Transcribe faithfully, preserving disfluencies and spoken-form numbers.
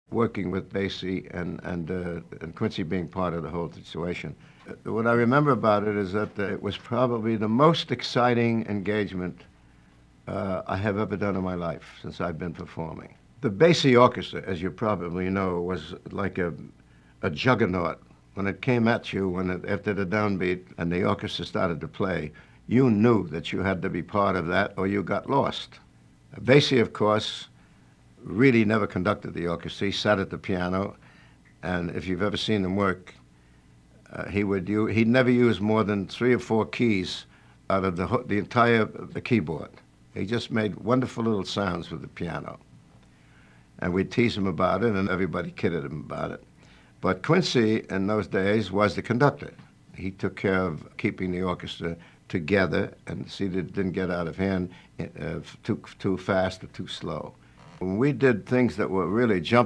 working with Basie and, and, uh, and Quincy being part of the whole situation. Uh, What I remember about it is that uh, it was probably the most exciting engagement uh, I have ever done in my life since I've been performing. The Basie Orchestra, as you probably know, was like a, a juggernaut. When it came at you, when it, after the downbeat and the orchestra started to play, you knew that you had to be part of that or you got lost. Basie, of course, really never conducted the orchestra. He sat at the piano, and if you've ever seen him work, uh, he would u- he'd never use more than three or four keys out of the ho- the entire the keyboard. He just made wonderful little sounds with the piano, and we'd tease him about it, and everybody kidded him about it. But Quincy, in those days, was the conductor. He took care of keeping the orchestra together and see that it didn't get out of hand uh, too too fast or too slow. When we did things that were really jumping